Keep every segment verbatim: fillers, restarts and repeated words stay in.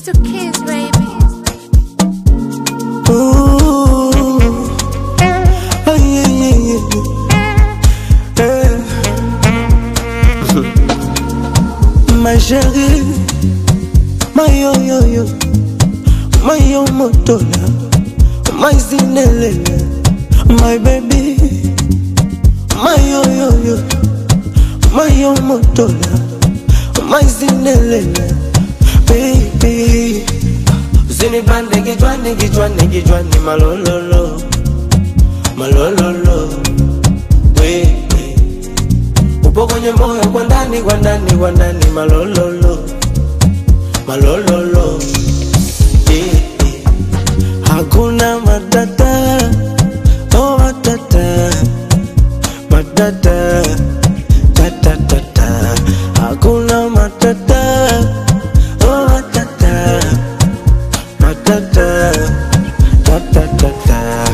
It's the kids, baby. Ooh, oh yeah, yeah, yeah, yeah. My chérie, my yo yo yo, my yo motola, my zinelele, my baby, my yo yo yo, my yo motola, my zinelele, baby. Zini bande gijwani gijwani gijwani malololo, malololo, we. Upo kwenye moyo kwa ndani kwa ndani kwa ndani malololo, malololo, yeah. Hakuna matata, oh matata, matata, tata tata. Hakuna matata, oh matata, matata, tata tata.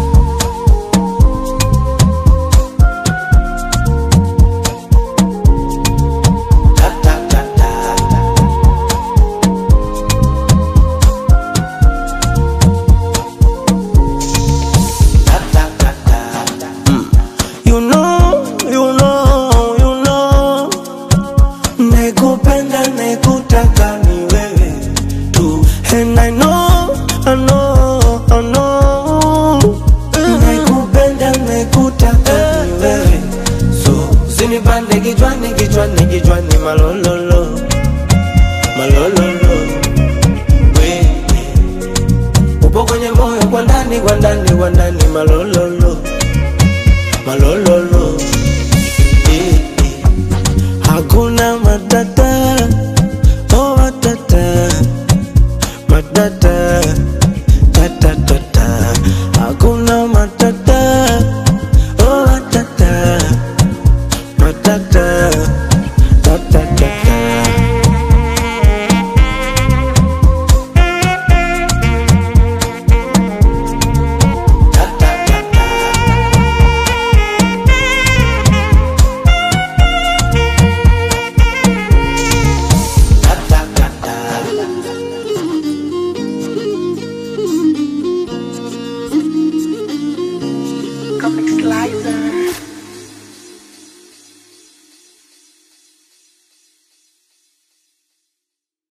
You know, you know, you know, nekupenda nekutaka ni wewe tu. And I know, I know, I know, nekupenda nekutaka ni wewe. So, zinipande kichwani kichwani kichwani malololo, malololo, we. Upo kwenye moyo kwa ndani kwa ndani kwa ndani malololo, malololo, eh, eh. Hakuna matata, oh matata, matata.